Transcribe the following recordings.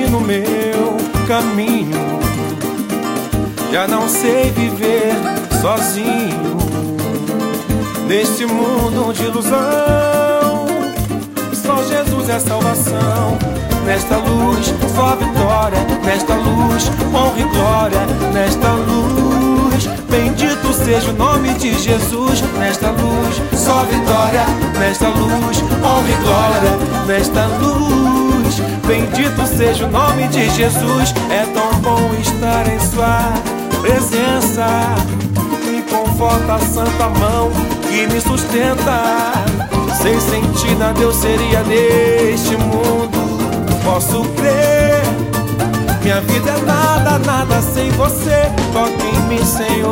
ilumina o meu caminho. Já não sei viver sozinho neste mundo de ilusão. Só Jesus é salvação. Nesta luz, só vitória. Nesta luz, honra e glória. Nesta luz, bendito seja o nome de Jesus. Nesta luz, só vitória. Nesta luz, honra e glória. Nesta luz, bendito seja o nome de Jesus. É tão bom estar em sua presença. Me conforta a santa mão que me sustenta. Sem sentir nada eu seria neste mundo. Posso crer, minha vida é nada, nada sem você. Toque em mim, Senhor.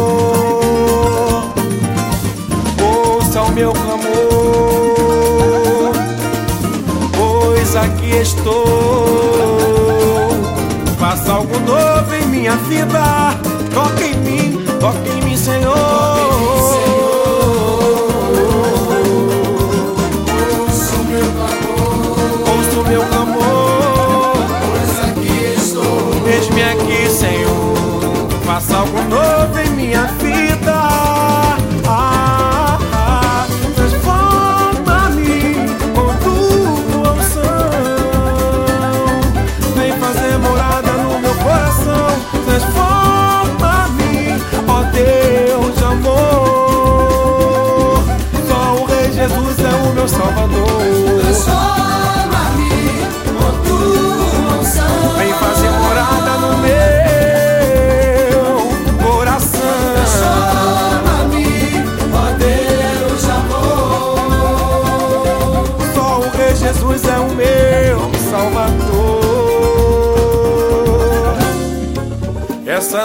Ouça o meu clamor, pois aqui estou. Faça algo novo em minha vida. Toque em mim, Senhor. Ouça o meu clamor, pois aqui estou. Eis-me aqui, Senhor. Faça algo novo em minha vida. Transforma-me com tua unção. Vem fazer morada no meu coração. Transforma-me, ó Deus de amor. Só o Rei Jesus é o meu Salvador. Transforma-me com tua unção. Vem fazer morada no meu coração. Transforma-me, ó Deus de amor. Só o Rei Jesus é o meu Salvador. Essa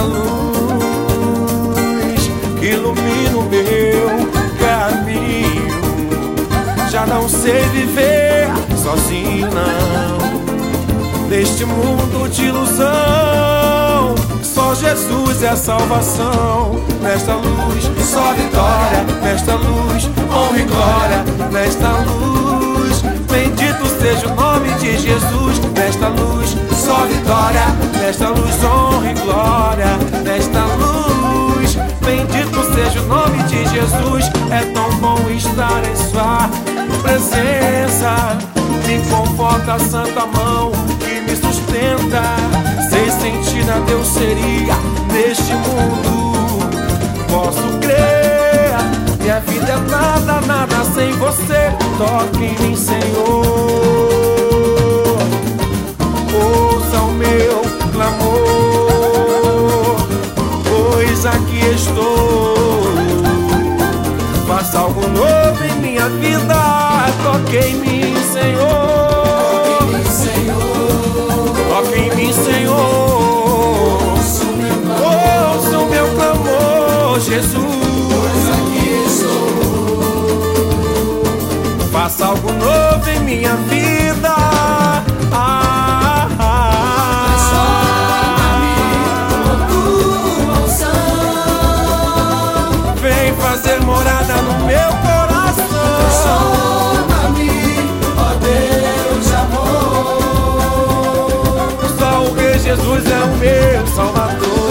luz que ilumina o meu caminho. Já não sei viver sozinho, não, neste mundo de ilusão. Só Jesus é a salvação. Nesta luz, só vitória. Nesta luz, honra e glória. Nesta luz, bendito seja o nome de Jesus. Nesta luz, só vitória. Nesta luz, honra e glória. Nesta luz, bendito seja o nome de Jesus. É tão bom estar em sua presença. Me conforta a santa mão que me sustenta. Sem sentir nada eu seria neste mundo. Posso crer, minha vida é nada, nada sem você. Toque em mim, Senhor. Ouça o meu clamor, pois aqui estou. Faça algo novo em minha vida. Toque em mim, Senhor. Toque em mim, Senhor. Ouça o meu clamor, Jesus. Aqui estou. Faça algo novo em minha vida. Transforma-me com tua unção. Vem fazer morada no meu coração. Transforma-me, ó Deus de amor. Só o Rei Jesus é o meu Salvador.